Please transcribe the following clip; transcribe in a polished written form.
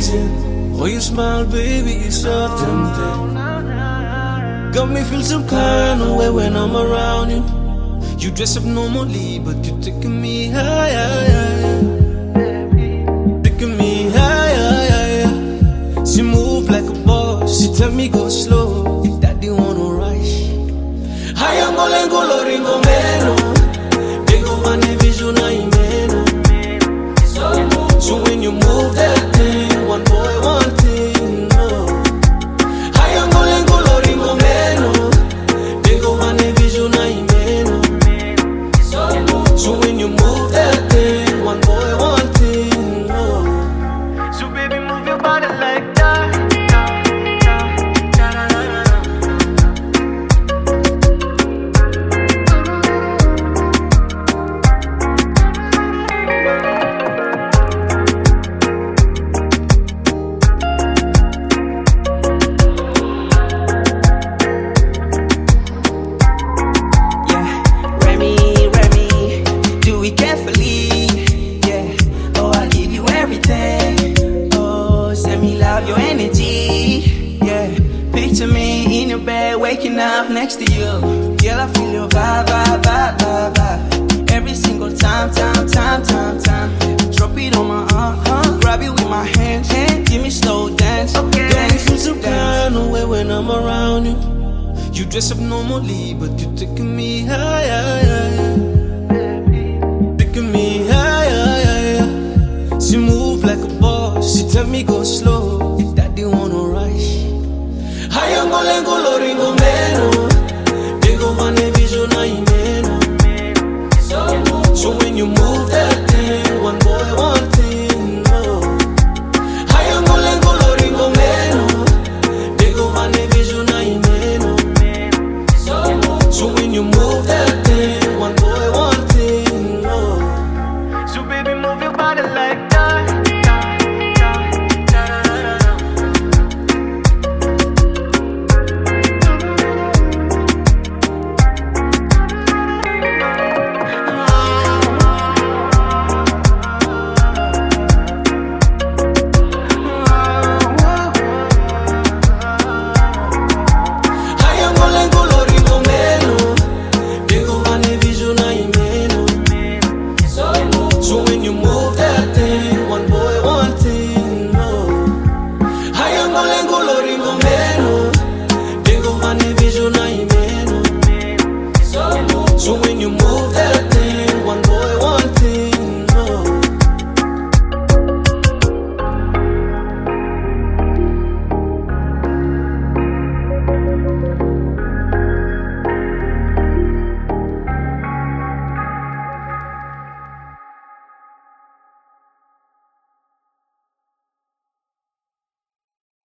amazing. Oh, you smile, baby, it's so tempting. Got me feel some kind of way when I'm around you. You dress up normally, but you're taking me higher. Taking me higher. She move like a boss. She tell me go slow. Daddy wanna rush. Haya ngolengo loringo meno. Bego vane vision na imeno. So when you move that thing, one boy, one thing, no. Haya ngolengo loringo meno. Bego vane vision na imeno. So when you move that thing, one boy, one thing, no. So baby, move your body like that. Your energy, yeah. Picture me in your bed, waking up next to you. Girl, I feel your vibe, vibe, vibe, vibe, vibe. Every single time. Drop it on my arm, grab it with my hand, give me slow dance. Okay. Got me feel some kind of way when I'm around you. You dress up normally, but you're taking me higher. Taking me higher. She move like a boss. She tell me go slow. Daddy wanna rush. Haya ngolengo loringo meno.